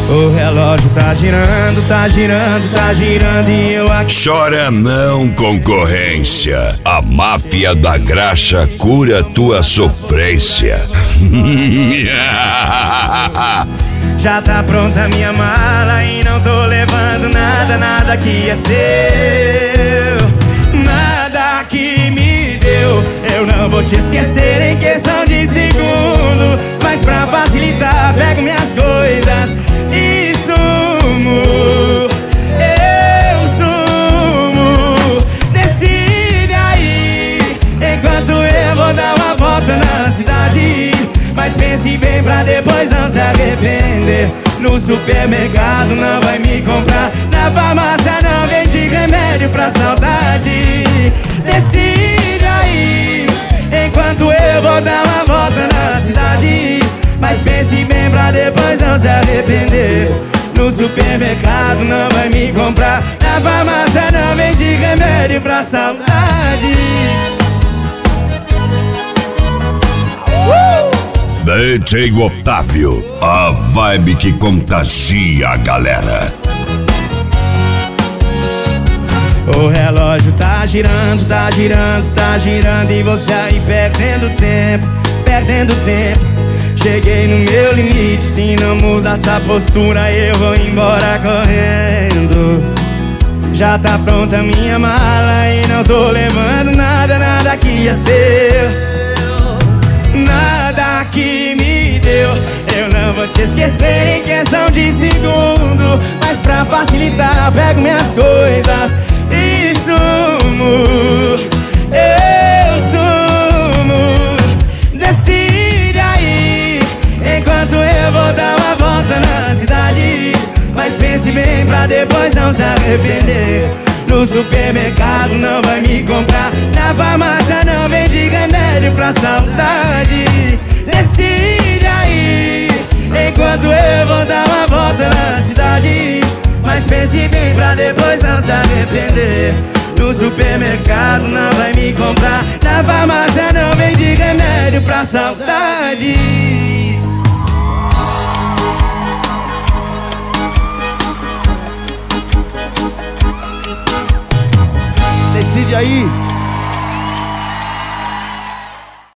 O relógio tá girando, tá girando, tá girando e eu aqui. Chora não, concorrência. A máfia da graxa cura tua sofrência. Já tá pronta minha mala e não tô levando nada, nada que é seu. Nada que me deu, eu não vou te esquecer em questão de segundo. Mas pra facilitar, pego minhas coisas e sumo. Eu sumo. Decide aí, enquanto eu vou dar uma volta na cidade. Mas pense bem pra depois não se arrepender. No supermercado não vai me comprar, na farmácia não vende remédio pra saudade. Decide aí, enquanto eu vou dar uma volta na cidade. Mas pense bem pra depois não se arrepender. No supermercado não vai me comprar, na farmácia não vende remédio pra saudade. DJ Otávio, a vibe que contagia a galera. O relógio tá girando, tá girando, tá girando e você aí perdendo tempo, perdendo tempo. Cheguei no meu limite, se não mudar essa postura eu vou embora correndo. Já tá pronta minha mala e não tô levando nada, nada que é seu. Nada que me deu, eu não vou te esquecer em questão de segundo. Mas pra facilitar, pego minhas coisas e sumo. Eu sumo. Decide aí, enquanto eu vou dar uma volta na cidade. Mas pense bem pra depois não se arrepender. No supermercado não vai me comprar, na farmácia não vende remédio pra saudade. Decide aí, enquanto eu vou dar uma volta na cidade. Mas pense bem pra depois não se arrepender. No supermercado não vai me comprar, na farmácia não vende remédio pra saudade. Decide aí.